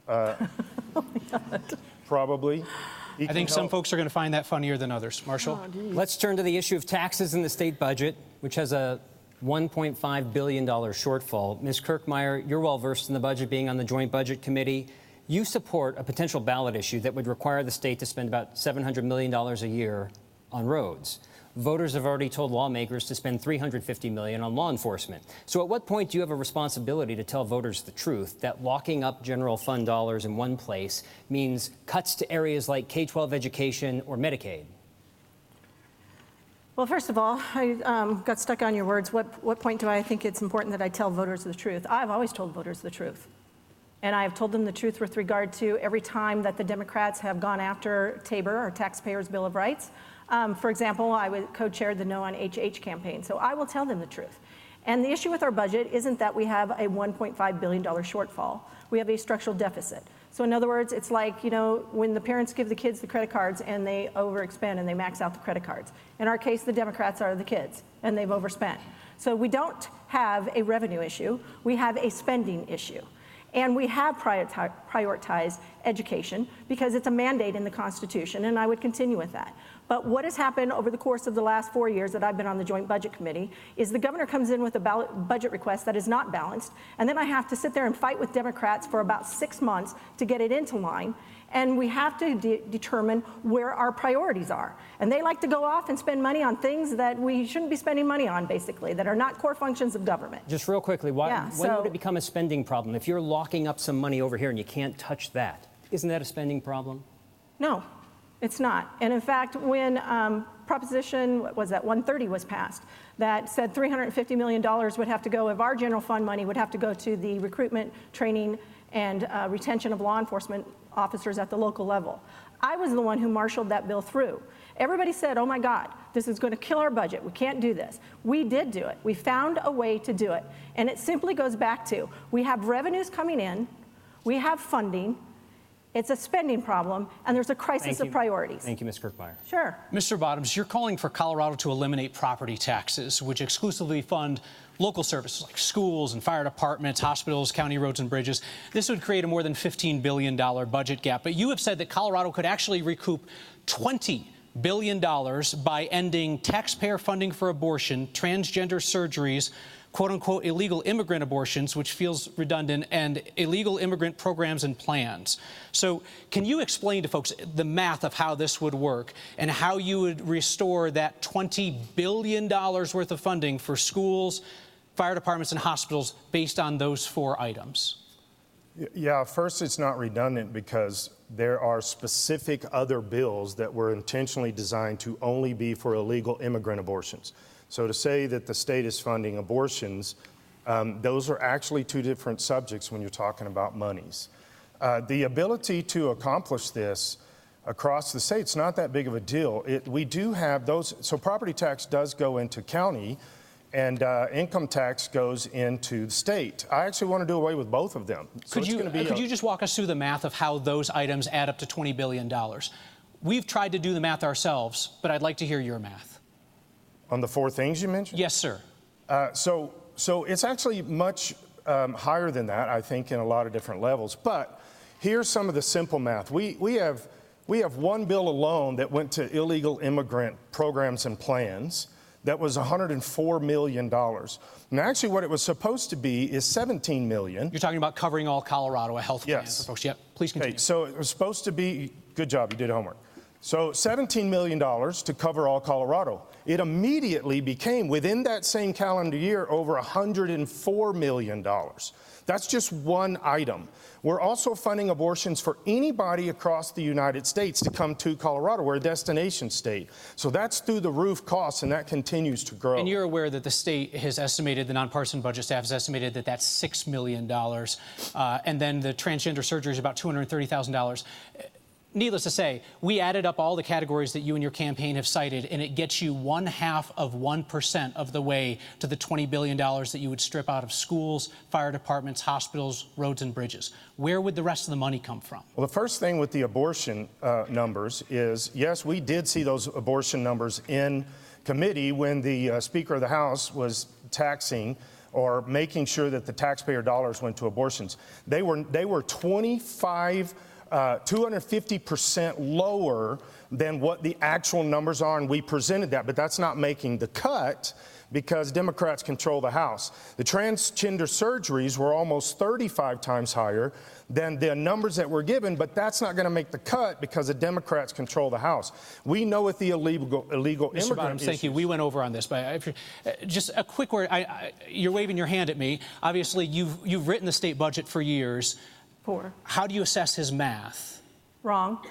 probably. I think some folks are going to find that funnier than others. Marshall? Let's turn to the issue of taxes in the state budget, which has a $1.5 billion shortfall. Ms. Kirkmeyer, you're well versed in the budget, being on the Joint Budget Committee. You support a potential ballot issue that would require the state to spend about $700 million a year on roads. Voters have already told lawmakers to spend $350 million on law enforcement. So at what point do you have a responsibility to tell voters the truth, that locking up general fund dollars in one place means cuts to areas like K-12 education or Medicaid? Well, first of all, I got stuck on your words. What point do I think it's important that I tell voters the truth? I've always told voters the truth. And I have told them the truth with regard to every time that the Democrats have gone after TABOR, or Taxpayers' Bill of Rights. For example, I co-chaired the No on HH campaign, so I will tell them the truth. And the issue with our budget isn't that we have a $1.5 billion shortfall. We have a structural deficit. So in other words, it's like, when the parents give the kids the credit cards and they overexpend and they max out the credit cards. In our case, the Democrats are the kids and they've overspent. So we don't have a revenue issue, we have a spending issue. And we have prioritized education because it's a mandate in the Constitution, and I would continue with that. But what has happened over the course of the last 4 years that I've been on the Joint Budget Committee is the governor comes in with a budget request that is not balanced, and then I have to sit there and fight with Democrats for about 6 months to get it into line. And we have to determine where our priorities are. And they like to go off and spend money on things that we shouldn't be spending money on, basically, that are not core functions of government. Just real quickly, when would it become a spending problem? If you're locking up some money over here and you can't touch that, isn't that a spending problem? No, it's not. And in fact, when Proposition, 130 was passed, that said $350 million would have to go, of our general fund money would have to go to the recruitment, training, and retention of law enforcement officers at the local level. I was the one who marshaled that bill through. Everybody said, oh my God, this is going to kill our budget. We can't do this. We did do it. We found a way to do it. And it simply goes back to, we have revenues coming in, we have funding, it's a spending problem, and there's a crisis of priorities. Thank you, Ms. Kirkmeyer. Sure. Mr. Bottoms, you're calling for Colorado to eliminate property taxes, which exclusively fund local services like schools and fire departments, hospitals, county roads and bridges. This would create a more than $15 billion budget gap. But you have said that Colorado could actually recoup $20 billion by ending taxpayer funding for abortion, transgender surgeries, quote-unquote illegal immigrant abortions, which feels redundant, and illegal immigrant programs and plans. So can you explain to folks the math of how this would work and how you would restore that $20 billion worth of funding for schools, fire departments, and hospitals based on those 4 items? Yeah, first, it's not redundant because there are specific other bills that were intentionally designed to only be for illegal immigrant abortions. So to say that the state is funding abortions, those are actually 2 different subjects when you're talking about monies. The ability to accomplish this across the state, it's not that big of a deal. We do have those, so property tax does go into county, and income tax goes into the state. I actually want to do away with both of them. So could you just walk us through the math of how those items add up to $20 billion? We've tried to do the math ourselves, but I'd like to hear your math. On the 4 things you mentioned? Yes, sir. So it's actually much higher than that, I think, in a lot of different levels. But here's some of the simple math. We have 1 bill alone that went to illegal immigrant programs and plans that was $104 million. And actually what it was supposed to be is $17 million. You're talking about covering all Colorado, a health plan for folks. Yep, please continue. Okay, so it was supposed to be, good job, you did homework. So $17 million to cover all Colorado. It immediately became, within that same calendar year, over $104 million. That's just one item. We're also funding abortions for anybody across the United States to come to Colorado. We're a destination state. So that's through the roof costs, and that continues to grow. And you're aware that the state has estimated, the nonpartisan budget staff has estimated that that's $6 million. And then the transgender surgery is about $230,000. Needless to say, we added up all the categories that you and your campaign have cited, and it gets you 0.5% of the way to the $20 billion that you would strip out of schools, fire departments, hospitals, roads, and bridges. Where would the rest of the money come from? Well, the first thing with the abortion numbers is, yes, we did see those abortion numbers in committee when the Speaker of the House was taxing or making sure that the taxpayer dollars went to abortions. They were 250% lower than what the actual numbers are, and we presented that, but that's not making the cut because Democrats control the House. The transgender surgeries were almost 35 times higher than the numbers that were given, but that's not going to make the cut because the Democrats control the House. We know with the illegal Mr. Bottoms, thank you. We went over on this, but just a quick word. You're waving your hand at me. Obviously, you've written the state budget for years. Poor. How do you assess his math? Wrong.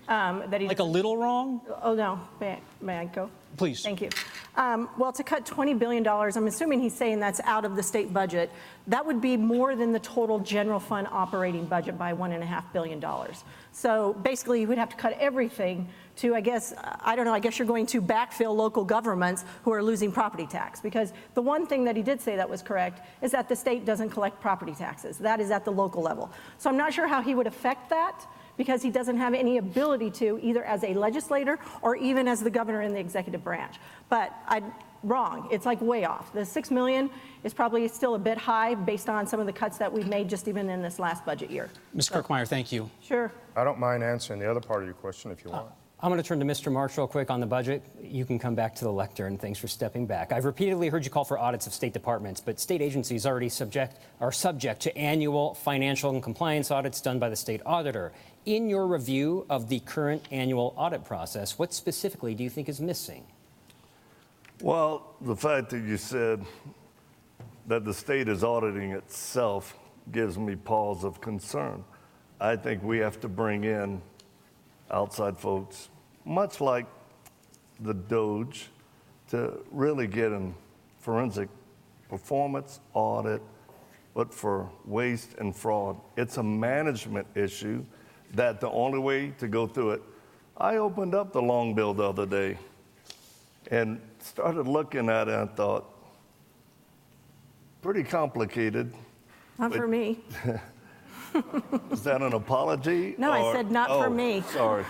that he Like a little wrong? Oh, no. May I go? Please. Thank you. Well, to cut $20 billion, I'm assuming he's saying that's out of the state budget. That would be more than the total general fund operating budget by $1.5 billion. So basically, you would have to cut everything to, I guess you're going to backfill local governments who are losing property tax. Because the one thing that he did say that was correct is that the state doesn't collect property taxes. That is at the local level. So I'm not sure how he would affect that, because he doesn't have any ability to, either as a legislator or even as the governor in the executive branch. But I'm wrong. It's like way off. The $6 million is probably still a bit high based on some of the cuts that we've made just even in this last budget year. Ms. Kirkmeyer, thank you. Sure. I don't mind answering the other part of your question if you want. I'm going to turn to Mr. Marks real quick on the budget. You can come back to the lectern. Thanks for stepping back. I've repeatedly heard you call for audits of state departments, but state agencies are subject to annual financial and compliance audits done by the state auditor. In your review of the current annual audit process, what specifically do you think is missing? Well, the fact that you said that the state is auditing itself gives me pause of concern. I think we have to bring in outside folks, much like the DOJ, to really get a forensic performance audit, but for waste and fraud. It's a management issue that the only way to go through it. I opened up the long bill the other day and started looking at it and thought, pretty complicated. Not for me. Is that an apology? No, I said not for me. Sorry.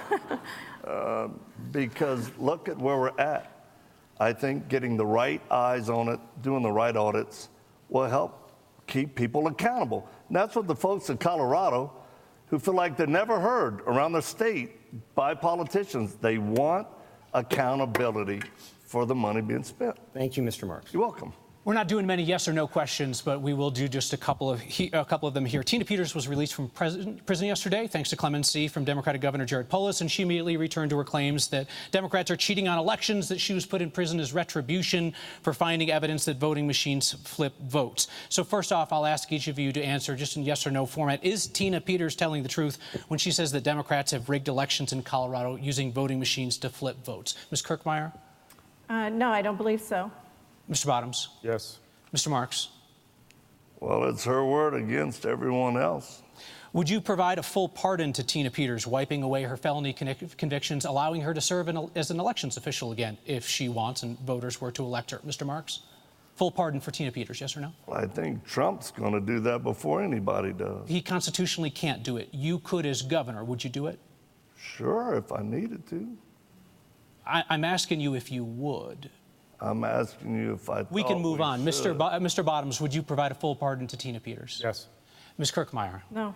Because look at where we're at. I think getting the right eyes on it, doing the right audits, will help keep people accountable. And that's what the folks in Colorado, who feel like they're never heard around the state by politicians, they want accountability for the money being spent. Thank you, Mr. Marks. You're welcome. We're not doing many yes or no questions, but we will do just a couple of them here. Tina Peters was released from prison yesterday, thanks to clemency from Democratic Governor Jared Polis, and she immediately returned to her claims that Democrats are cheating on elections, that she was put in prison as retribution for finding evidence that voting machines flip votes. So first off, I'll ask each of you to answer just in yes or no format. Is Tina Peters telling the truth when she says that Democrats have rigged elections in Colorado using voting machines to flip votes? Ms. Kirkmeyer? No, I don't believe so. Mr. Bottoms? Yes. Mr. Marks? Well, it's her word against everyone else. Would you provide a full pardon to Tina Peters, wiping away her felony convictions, allowing her to serve as an elections official again if she wants and voters were to elect her? Mr. Marks? Full pardon for Tina Peters, yes or no? I think Trump's going to do that before anybody does. He constitutionally can't do it. You could as governor. Would you do it? Sure, if I needed to. I'm asking you if you would. I'm asking you if I thought we can move on. should. Mr. Bottoms, would you provide a full pardon to Tina Peters? Yes. Ms. Kirkmeyer? No.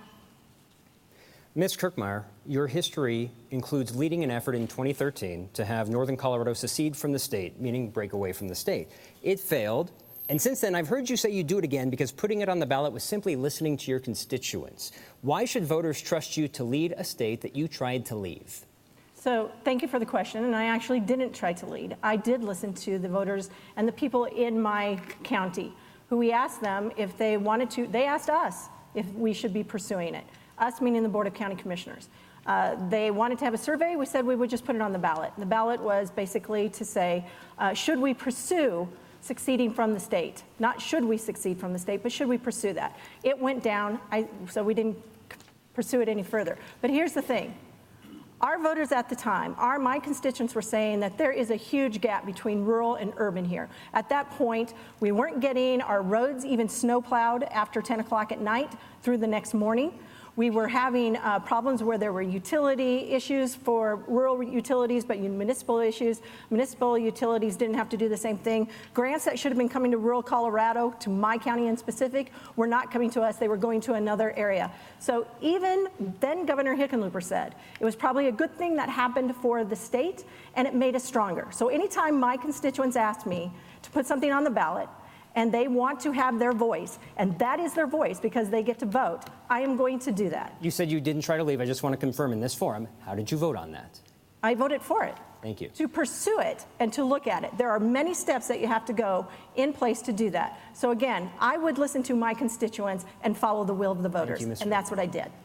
Ms. Kirkmeyer, your history includes leading an effort in 2013 to have Northern Colorado secede from the state, meaning break away from the state. It failed, and since then I've heard you say you'd do it again because putting it on the ballot was simply listening to your constituents. Why should voters trust you to lead a state that you tried to leave? So thank you for the question, and I actually didn't try to lead. I did listen to the voters and the people in my county, who we asked them if they wanted to. They asked us if we should be pursuing it, us meaning the Board of County Commissioners. They wanted to have a survey. We said we would just put it on the ballot. The ballot was basically to say, should we pursue succeeding from the state? Not should we succeed from the state, but should we pursue that? It went down, so we didn't pursue it any further. But here's the thing. Our voters at the time, my constituents were saying that there is a huge gap between rural and urban here. At that point, we weren't getting our roads even snow plowed after 10 o'clock at night through the next morning. We were having problems where there were utility issues for rural utilities, but municipal issues. Municipal utilities didn't have to do the same thing. Grants that should have been coming to rural Colorado, to my county in specific, were not coming to us. They were going to another area. So even then, Governor Hickenlooper said it was probably a good thing that happened for the state, and it made us stronger. So anytime my constituents ask me to put something on the ballot, and they want to have their voice, and that is their voice because they get to vote, I am going to do that. You said you didn't try to leave. I just want to confirm in this forum, how did you vote on that? I voted for it. Thank you. To pursue it and to look at it. There are many steps that you have to go in place to do that. So again, I would listen to my constituents and follow the will of the voters, Thank you, Ms. and that's what I did.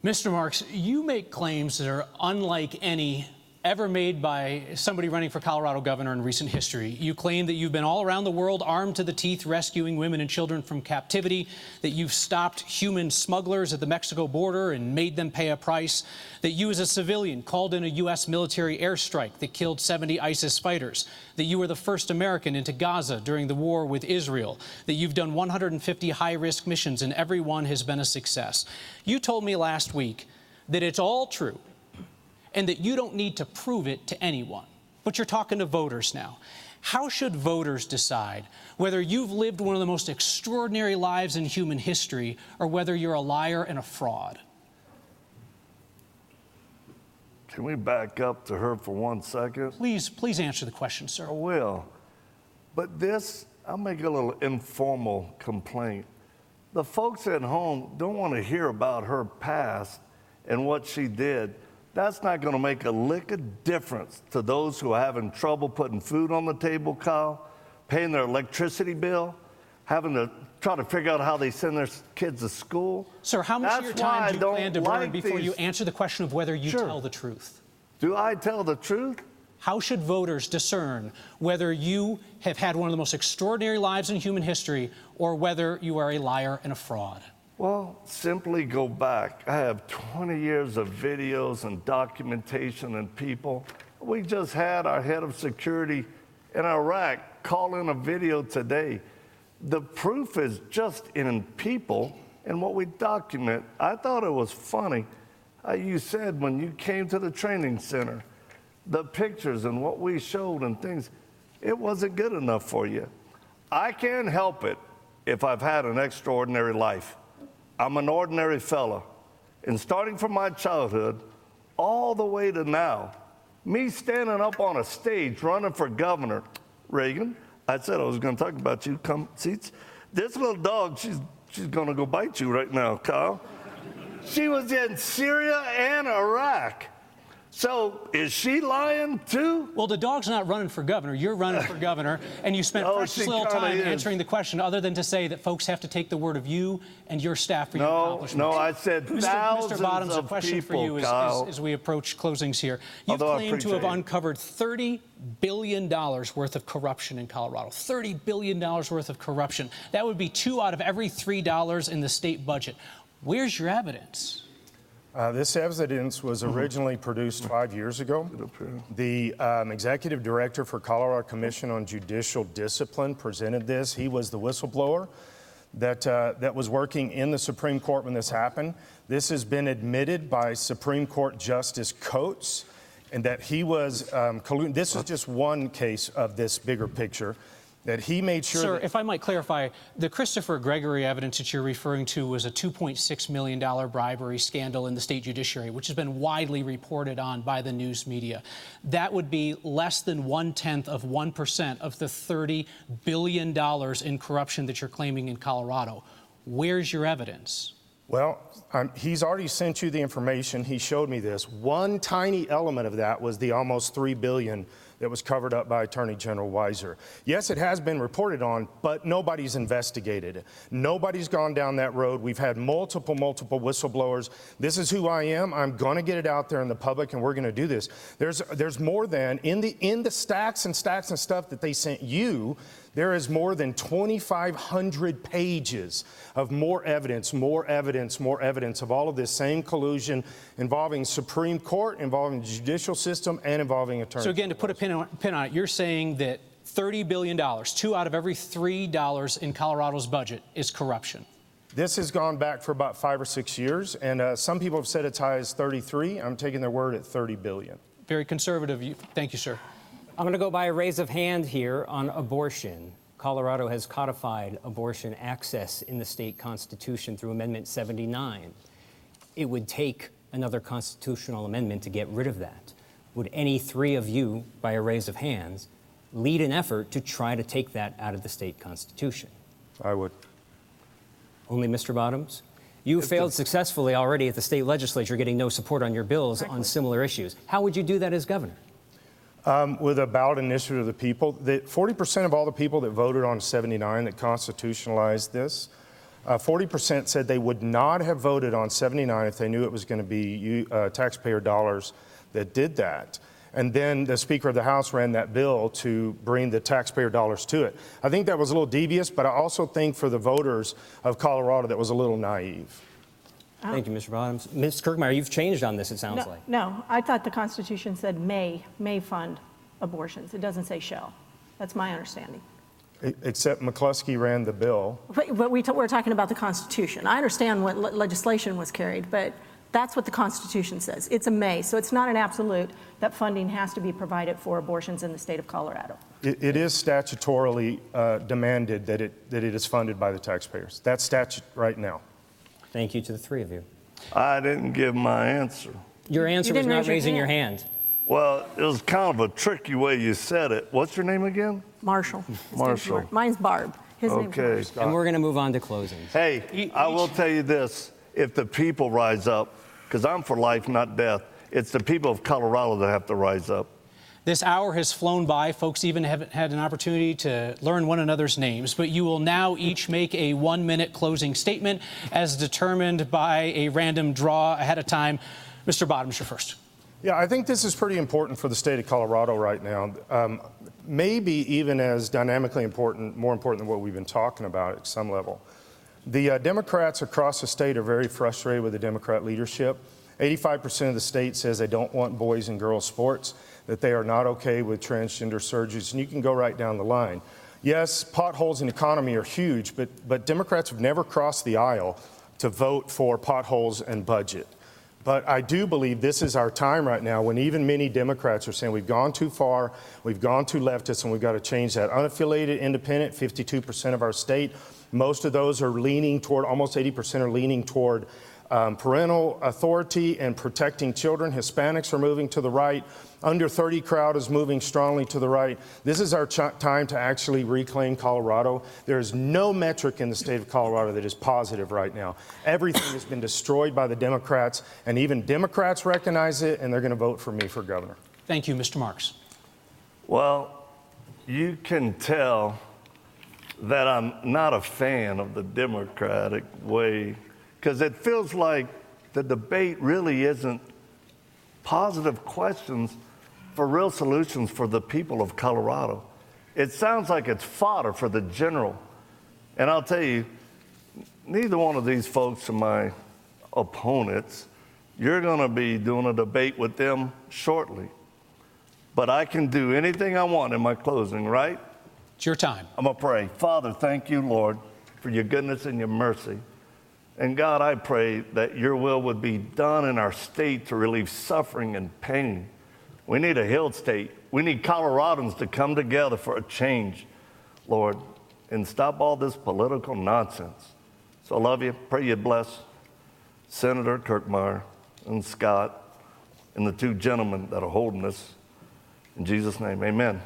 Mr. Marks, you make claims that are unlike any ever made by somebody running for Colorado governor in recent history. You claim that you've been all around the world armed to the teeth rescuing women and children from captivity, that you've stopped human smugglers at the Mexico border and made them pay a price, that you as a civilian called in a U.S. military airstrike that killed 70 ISIS fighters, that you were the first American into Gaza during the war with Israel, that you've done 150 high-risk missions and every one has been a success. You told me last week that it's all true and that you don't need to prove it to anyone. But you're talking to voters now. How should voters decide whether you've lived one of the most extraordinary lives in human history or whether you're a liar and a fraud? Can we back up to her for 1 second? Please answer the question, sir. I will. But this, I'll make a little informal complaint. The folks at home don't want to hear about her past and what she did. That's not going to make a lick of difference to those who are having trouble putting food on the table, Kyle, paying their electricity bill, having to try to figure out how they send their kids to school. Sir, how much of your time do you plan to burn before you answer the question of whether you tell the truth? Do I tell the truth? How should voters discern whether you have had one of the most extraordinary lives in human history or whether you are a liar and a fraud? Well, simply go back. I have 20 years of videos and documentation and people. We just had our head of security in Iraq call in a video today. The proof is just in people and what we document. I thought it was funny how you said when you came to the training center, the pictures and what we showed and things, it wasn't good enough for you. I can't help it if I've had an extraordinary life. I'm an ordinary fella, and starting from my childhood all the way to now, me standing up on a stage running for governor, Reagan, I said I was going to talk about you, come seats. This little dog, she's going to go bite you right now, Kyle. She was in Syria and Iraq. So is she lying too? Well, the dog's not running for governor. You're running for governor, and you spent precious little time answering the question other than to say that folks have to take the word of you and your staff for your accomplishments. No, I said thousands Mr. Bottoms, of a question people, for you as we approach closings here. You've claimed to have uncovered $30 billion worth of corruption in Colorado. $30 billion worth of corruption. That would be 2 out of every $3 in the state budget. Where's your evidence? This evidence was originally produced 5 years ago. The executive director for Colorado Commission on Judicial Discipline presented this. He was the whistleblower that was working in the Supreme Court when this happened. This has been admitted by Supreme Court Justice Coates, and that he was colluding. This is just one case of this bigger picture. That he made sure. Sir, if I might clarify, the Christopher Gregory evidence that you're referring to was a $2.6 million bribery scandal in the state judiciary, which has been widely reported on by the news media. That would be less than 0.1% of the $30 billion in corruption that you're claiming in Colorado. Where's your evidence? Well, he's already sent you the information. He showed me this. One tiny element of that was the almost $3 billion that was covered up by Attorney General Weiser. Yes, it has been reported on, but nobody's investigated it. Nobody's gone down that road. We've had multiple whistleblowers. This is who I am. I'm going to get it out there in the public, and we're going to do this. There's more than, in the stacks and stacks and stuff that they sent you, there is more than 2,500 pages of more evidence of all of this same collusion involving Supreme Court, involving the judicial system, and involving attorneys. So again, to put a pin on it, you're saying that $30 billion, 2 out of every $3 in Colorado's budget is corruption. This has gone back for about 5 or 6 years, and some people have said it's high as 33. I'm taking their word at $30 billion. Very conservative. Thank you, sir. I'm going to go by a raise of hand here on abortion. Colorado has codified abortion access in the state constitution through Amendment 79. It would take another constitutional amendment to get rid of that. Would any 3 of you, by a raise of hands, lead an effort to try to take that out of the state constitution? I would. Only Mr. Bottoms? You failed successfully already at the state legislature, getting no support on your bills on similar issues. How would you do that as governor? With a ballot initiative of the people, 40% of all the people that voted on 79 that constitutionalized this 40% said they would not have voted on 79 if they knew it was going to be taxpayer dollars that did that. And then the Speaker of the House ran that bill to bring the taxpayer dollars to it. I think that was a little devious, but I also think for the voters of Colorado that was a little naive. Thank you, Mr. Bottoms. Ms. Kirkmeyer, you've changed on this, it sounds like. No, I thought the Constitution said may fund abortions. It doesn't say shall. That's my understanding. Except McCluskey ran the bill. But we're talking about the Constitution. I understand what legislation was carried, but that's what the Constitution says. It's a may, so it's not an absolute that funding has to be provided for abortions in the state of Colorado. It is statutorily demanded that it is funded by the taxpayers. That's statute right now. Thank you to the three of you. I didn't give my answer. Your answer was not raising your hand. Well, it was kind of a tricky way you said it. What's your name again? Marshall. Marshall. Mine's Barb. His name's Okay. Marshall. And we're going to move on to closings. Hey, I will tell you this. If the people rise up, because I'm for life, not death, it's the people of Colorado that have to rise up. This hour has flown by. Folks even haven't had an opportunity to learn one another's names, but you will now each make a 1-minute closing statement as determined by a random draw ahead of time. Mr. Bottoms, you're first. Yeah, I think this is pretty important for the state of Colorado right now. Maybe even as dynamically important, more important than what we've been talking about at some level. The Democrats across the state are very frustrated with the Democrat leadership. 85% of the state says they don't want boys and girls sports, that they are not okay with transgender surgeries, and you can go right down the line. Yes, potholes in the economy are huge, but Democrats have never crossed the aisle to vote for potholes and budget. But I do believe this is our time right now when even many Democrats are saying we've gone too far, we've gone too leftist, and we've got to change that. Unaffiliated, independent, 52% of our state. Most of those are leaning toward, almost 80% are leaning toward parental authority and protecting children. Hispanics are moving to the right. Under 30 crowd is moving strongly to the right. This is our time to actually reclaim Colorado. There is no metric in the state of Colorado that is positive right now. Everything has been destroyed by the Democrats, and even Democrats recognize it, and they're going to vote for me for governor. Thank you, Mr. Marks. Well, you can tell that I'm not a fan of the Democratic way, because it feels like the debate really isn't positive questions for real solutions for the people of Colorado. It sounds like it's fodder for the general. And I'll tell you, neither one of these folks are my opponents. You're going to be doing a debate with them shortly. But I can do anything I want in my closing, right? It's your time. I'm going to pray. Father, thank you, Lord, for your goodness and your mercy. And God, I pray that your will would be done in our state to relieve suffering and pain. We need a healed state. We need Coloradans to come together for a change, Lord, and stop all this political nonsense. So I love you. Pray you bless Senator Kirkmeyer and Scott and the two gentlemen that are holding this. In Jesus' name, amen.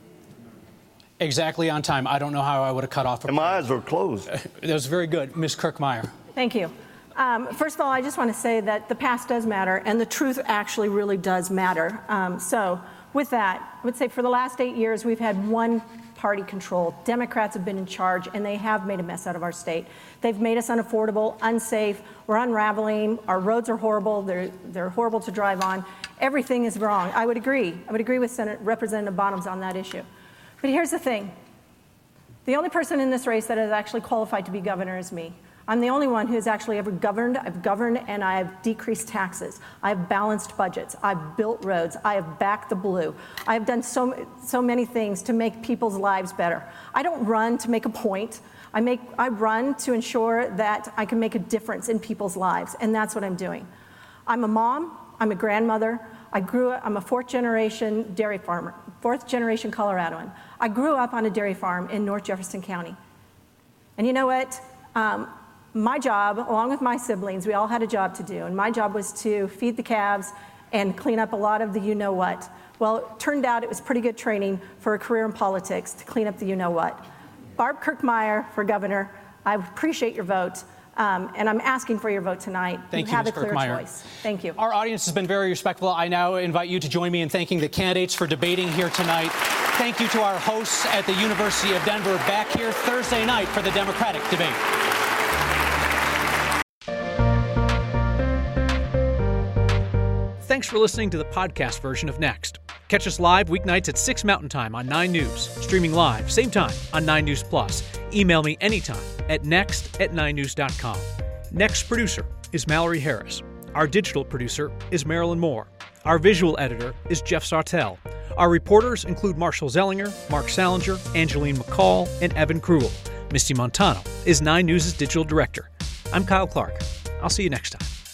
Exactly on time. I don't know how I would have cut off. And my eyes were closed. That was very good. Ms. Kirkmeyer. Thank you. First of all, I just want to say that the past does matter, and the truth actually really does matter. So with that, I would say for the last 8 years, we've had one party control. Democrats have been in charge, and they have made a mess out of our state. They've made us unaffordable, unsafe. We're unraveling. Our roads are horrible. They're horrible to drive on. Everything is wrong. I would agree. I would agree with Representative Bottoms on that issue. But here's the thing. The only person in this race that is actually qualified to be governor is me. I'm the only one who has actually ever governed. I've governed and I have decreased taxes. I've balanced budgets. I've built roads. I have backed the blue. I have done so many things to make people's lives better. I don't run to make a point. I run to ensure that I can make a difference in people's lives, and that's what I'm doing. I'm a mom. I'm a grandmother. I'm a fourth-generation dairy farmer, fourth-generation Coloradoan. I grew up on a dairy farm in North Jefferson County. And you know what? My job, along with my siblings, we all had a job to do, and my job was to feed the calves and clean up a lot of the you-know-what. Well, it turned out it was pretty good training for a career in politics to clean up the you-know-what. Barb Kirkmeyer for governor, I appreciate your vote, and I'm asking for your vote tonight. Thank you, have Ms. a clear Kirkmeyer. choice. Thank you. Our audience has been very respectful. I now invite you to join me in thanking the candidates for debating here tonight. Thank you to our hosts at the University of Denver, back here Thursday night for the Democratic debate. Thanks for listening to the podcast version of Next. Catch us live weeknights at 6 Mountain Time on 9 News, streaming live, same time on 9 News Plus. Email me anytime at next@9news.com. Next producer is Mallory Harris. Our digital producer is Marilyn Moore. Our visual editor is Jeff Sartell. Our reporters include Marshall Zellinger, Mark Salinger, Angeline McCall, and Evan Krul. Misty Montano is 9 News' digital director. I'm Kyle Clark. I'll see you next time.